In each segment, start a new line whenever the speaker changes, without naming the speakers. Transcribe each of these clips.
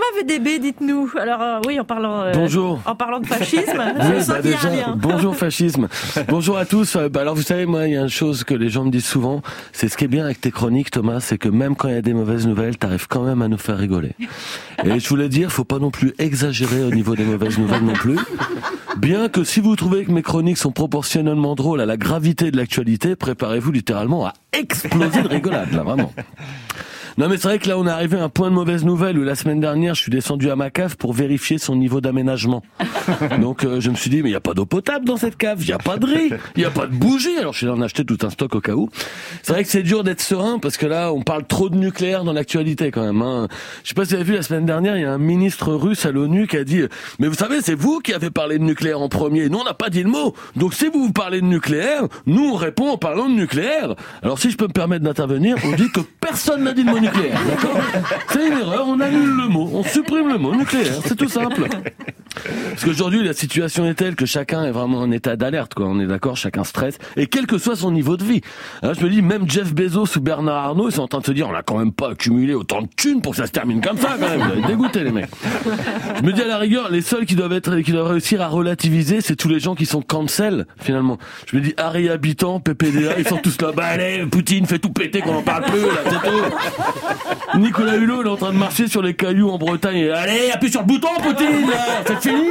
VDB, dites-nous. Alors oui, en parlant de fascisme,
bonjour fascisme. Bonjour à tous. Alors vous savez, moi, il y a une chose que les gens me disent souvent, c'est ce qui est bien avec tes chroniques, Thomas, c'est que même quand il y a des mauvaises nouvelles, t'arrives quand même à nous faire rigoler. Et je voulais dire, faut pas non plus exagérer au niveau des mauvaises nouvelles non plus. Bien que si vous trouvez que mes chroniques sont proportionnellement drôles à la gravité de l'actualité, préparez-vous littéralement à exploser de rigolade, là, vraiment. Non mais c'est vrai que là on est arrivé à un point de mauvaise nouvelle où la semaine dernière je suis descendu à ma cave pour vérifier son niveau d'aménagement. Donc je me suis dit mais il y a pas d'eau potable dans cette cave, il y a pas de riz, il y a pas de bougies. Alors je suis allé en acheter tout un stock au cas où. C'est vrai que c'est dur d'être serein parce que là on parle trop de nucléaire dans l'actualité quand même. Hein. Je sais pas si vous avez vu la semaine dernière, il y a un ministre russe à l'ONU qui a dit mais vous savez c'est vous qui avez parlé de nucléaire en premier. Nous on n'a pas dit le mot. Donc si vous parlez de nucléaire, nous on répond en parlant de nucléaire. Alors si je peux me permettre d'intervenir, on dit que personne n'a dit le mot nucléaire. D'accord ? C'est une erreur, on annule le mot, on supprime le mot nucléaire, c'est tout simple. Parce qu'aujourd'hui, la situation est telle que chacun est vraiment en état d'alerte, quoi. On est d'accord, chacun stresse, et quel que soit son niveau de vie. Alors, je me dis, même Jeff Bezos ou Bernard Arnault, ils sont en train de se dire, on n'a quand même pas accumulé autant de thunes pour que ça se termine comme ça, quand même. Vous avez dégoûté, les mecs. Je me dis, à la rigueur, les seuls qui doivent réussir à relativiser, c'est tous les gens qui sont cancel, finalement. Je me dis, Harry Habitant, PPDA, ils sont tous là, bah allez, Poutine fait tout péter qu'on en parle plus, là, c'est tout. Nicolas Hulot, il est en train de marcher sur les cailloux en Bretagne, et allez, appuie sur le bouton, Poutine, là, c'est fini.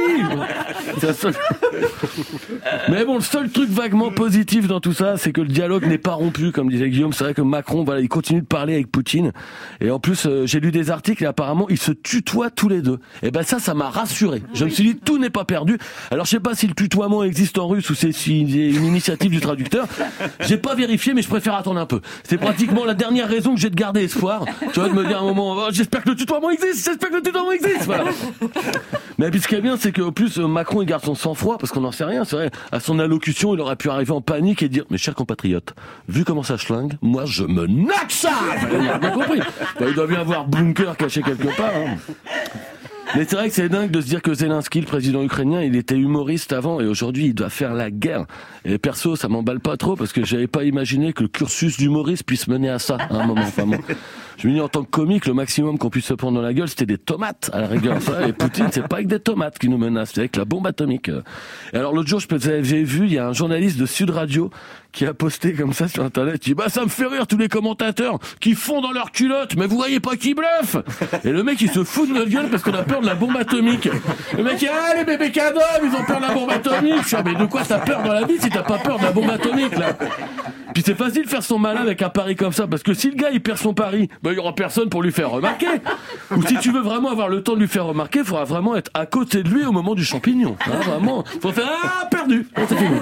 Mais bon, le seul truc vaguement positif dans tout ça, c'est que le dialogue n'est pas rompu, comme disait Guillaume. C'est vrai que Macron, voilà, il continue de parler avec Poutine. Et en plus, j'ai lu des articles et apparemment, ils se tutoient tous les deux. Et ben ça m'a rassuré. Je me suis dit, tout n'est pas perdu. Alors, je sais pas si le tutoiement existe en russe ou c'est une initiative du traducteur. J'ai pas vérifié, mais je préfère attendre un peu. C'est pratiquement la dernière raison que j'ai de garder espoir. Tu vois, de me dire à un moment, oh, j'espère que le tutoiement existe, voilà. Mais puis ce qui est bien, c'est qu'au plus, Macron, il garde son sang-froid, parce qu'on n'en sait rien, c'est vrai. À son allocution, il aurait pu arriver en panique et dire, mes chers compatriotes, vu comment ça schlingue, moi, je me note ça! Il a bien compris. Il doit bien avoir bunker caché quelque part, hein. Mais c'est vrai que c'est dingue de se dire que Zelensky, le président ukrainien, il était humoriste avant et aujourd'hui il doit faire la guerre. Et perso, ça m'emballe pas trop parce que j'avais pas imaginé que le cursus d'humoriste puisse mener à ça à un moment. Enfin bon. Je me dis en tant que comique, le maximum qu'on puisse se prendre dans la gueule, c'était des tomates à la rigueur. Ça, et Poutine, c'est pas avec des tomates qui nous menacent, c'est avec la bombe atomique. Et alors l'autre jour, j'ai vu, il y a un journaliste de Sud Radio qui a posté comme ça sur internet, il dit ça me fait rire tous les commentateurs qui font dans leur culotte, mais vous voyez pas qui bluffe. Et le mec il se fout de notre gueule parce qu'on a peur de la bombe atomique. Le mec il dit les bébés cadeaux, ils ont peur de la bombe atomique. Je dis, mais de quoi t'as peur dans la vie si t'as pas peur de la bombe atomique là? Puis c'est facile de faire son malin avec un pari comme ça, parce que si le gars il perd son pari, il y aura personne pour lui faire remarquer. Ou si tu veux vraiment avoir le temps de lui faire remarquer, il faudra vraiment être à côté de lui au moment du champignon. Hein, vraiment, faut faire perdu. C'est fini.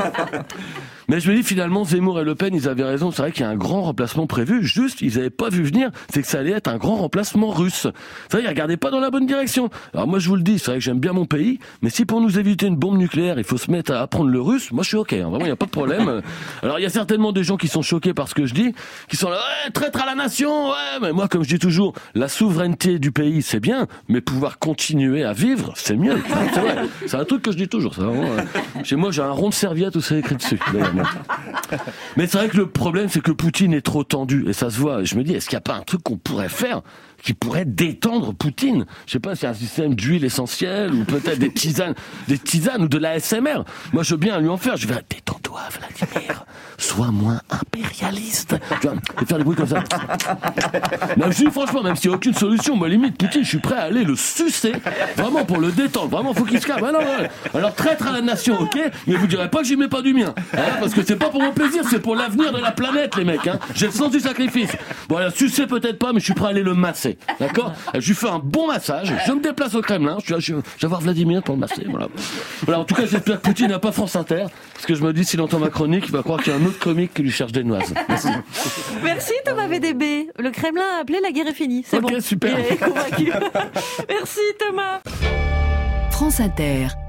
Mais je me dis finalement Zemmour et Le Pen ils avaient raison, c'est vrai qu'il y a un grand remplacement prévu, juste ils avaient pas vu venir, c'est que ça allait être un grand remplacement russe. C'est vrai ils regardaient pas dans la bonne direction. Alors moi je vous le dis, c'est vrai que j'aime bien mon pays, mais si pour nous éviter une bombe nucléaire il faut se mettre à apprendre le russe, moi je suis ok, hein, vraiment il y a pas de problème. Alors il y a certainement des gens qui sont choqués par ce que je dis, qui sont là traître à la nation, ouais, mais moi comme je dis toujours, la souveraineté du pays c'est bien, mais pouvoir continuer à vivre c'est mieux. C'est vrai, c'est un truc que je dis toujours, c'est vraiment, chez moi j'ai un rond de serviette où c'est écrit dessus. Mais c'est vrai que le problème c'est que Poutine est trop tendu et ça se voit. Je me dis est-ce qu'il n'y a pas un truc qu'on pourrait faire qui pourrait détendre Poutine? Je sais pas, c'est un système d'huile essentielle ou peut-être des tisanes ou de l'ASMR. Moi je veux bien lui en faire. Je vais détends-toi Vladimir, sois moins impérialiste. Tu vois, et faire des bruits comme ça. Non, je dis franchement, même s'il n'y a aucune solution, moi limite Poutine, je suis prêt à aller le sucer, vraiment pour le détendre. Vraiment, faut qu'il se calme. Alors traître à la nation, ok, mais vous direz pas que j'y mets pas du mien, hein, parce que c'est pas pour mon plaisir, c'est pour l'avenir de la planète, les mecs. Hein. J'ai le sens du sacrifice. Bon, alors sucer peut-être pas, mais je suis prêt à aller le masser. D'accord ? Je lui fais un bon massage, je me déplace au Kremlin, je vais voir Vladimir pour le masser, voilà. Voilà, en tout cas, j'espère que Poutine n'a pas France Inter, parce que je me dis, s'il entend ma chronique, il va croire qu'il y a un autre comique qui lui cherche des noises. Merci.
Merci Thomas VDB. Le Kremlin a appelé, la guerre est finie. C'est
ok,
bon.
Super.
Il est convaincu. Merci Thomas.
France Inter.